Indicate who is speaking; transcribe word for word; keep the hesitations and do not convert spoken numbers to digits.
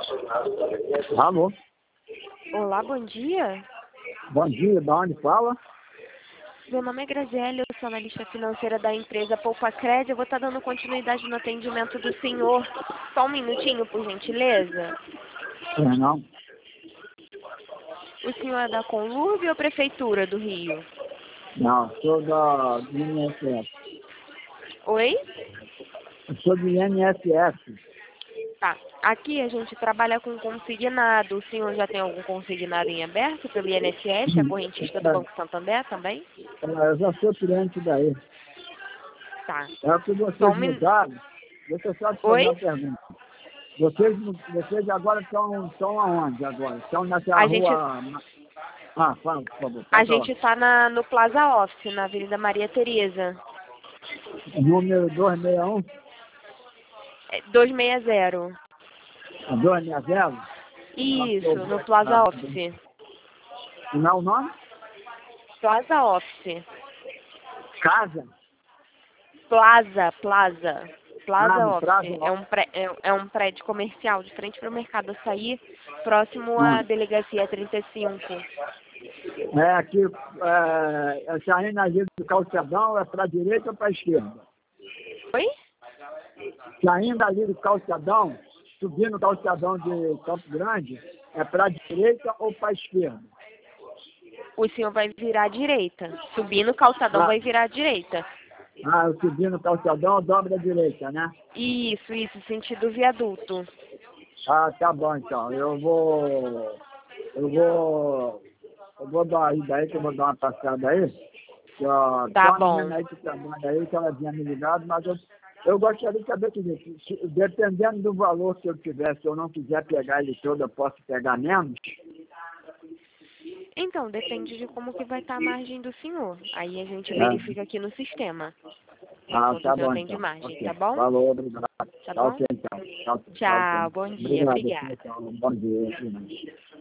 Speaker 1: Alô?
Speaker 2: Olá, bom dia.
Speaker 1: Bom dia, da onde fala?
Speaker 2: Meu nome é Graziele, eu sou analista financeira da empresa Poupa Crédito. Eu vou estar dando continuidade no atendimento do senhor. Só um minutinho, por gentileza.
Speaker 1: É, não?
Speaker 2: O senhor é da Conlurb ou Prefeitura do Rio?
Speaker 1: Não, sou da do I N S S.
Speaker 2: Oi?
Speaker 1: Eu sou do I N S S.
Speaker 2: Tá. Aqui a gente trabalha com consignado. O senhor já tem algum consignado em aberto pelo I N S S, a correntista do Banco Santander também?
Speaker 1: Eu já sou cliente daí.
Speaker 2: Tá.
Speaker 1: É o que
Speaker 2: Só
Speaker 1: vocês
Speaker 2: um min...
Speaker 1: mudaram. Deixa eu só te fazer
Speaker 2: Oi?
Speaker 1: uma pergunta. Vocês, vocês agora estão, estão aonde agora? Estão nessa
Speaker 2: A
Speaker 1: rua...
Speaker 2: gente,
Speaker 1: Ah, fala, por favor.
Speaker 2: a
Speaker 1: Pode falar.
Speaker 2: gente tá na, no Plaza Office, na Avenida Maria Tereza.
Speaker 1: Número duzentos e sessenta e um?
Speaker 2: É duzentos e sessenta.
Speaker 1: duzentos e sessenta?
Speaker 2: Isso, no Plaza Office.
Speaker 1: Não é o nome?
Speaker 2: Plaza Office.
Speaker 1: Casa?
Speaker 2: Plaza, Plaza. Plaza
Speaker 1: Ah, no
Speaker 2: Office.
Speaker 1: Prazo
Speaker 2: É um, pré, é, é um prédio comercial de frente para o Mercado Açaí, próximo
Speaker 1: Ah.
Speaker 2: à Delegacia trinta e cinco.
Speaker 1: É aqui, é, é saindo ali do calçadão, é para a direita ou para a esquerda?
Speaker 2: Oi?
Speaker 1: Saindo ali do calçadão, subindo o calçadão de Campo Grande, é para a direita ou para a esquerda?
Speaker 2: O senhor vai virar à direita. Subindo o calçadão
Speaker 1: Ah,
Speaker 2: vai virar à direita.
Speaker 1: ah, eu subindo o calçadão, dobra à direita, né?
Speaker 2: Isso, isso, sentido viaduto.
Speaker 1: Ah, tá bom então. Eu vou. Eu vou. Eu vou dar aí daí, que eu vou dar uma passada aí. Que, ó, tem
Speaker 2: Tá
Speaker 1: uma
Speaker 2: bom.
Speaker 1: menina aí que trabalha aí, que ela tinha me ligado, mas eu, eu gostaria de saber o seguinte, se- dependendo do valor que eu tiver, se eu não quiser pegar ele todo, eu posso pegar menos?
Speaker 2: Então, depende de como que vai estar a margem do senhor. Aí a gente
Speaker 1: É.
Speaker 2: verifica aqui no sistema.
Speaker 1: Ah,
Speaker 2: Quanto
Speaker 1: tá
Speaker 2: o senhor
Speaker 1: bom
Speaker 2: tem de
Speaker 1: então.
Speaker 2: margem,
Speaker 1: Ok.
Speaker 2: tá bom?
Speaker 1: Falou, obrigado.
Speaker 2: Tá
Speaker 1: Tá
Speaker 2: bom?
Speaker 1: ok então. Tá, tá ok.
Speaker 2: Tchau, bom dia,
Speaker 1: Obrigado.
Speaker 2: obrigada.
Speaker 1: Então, bom dia.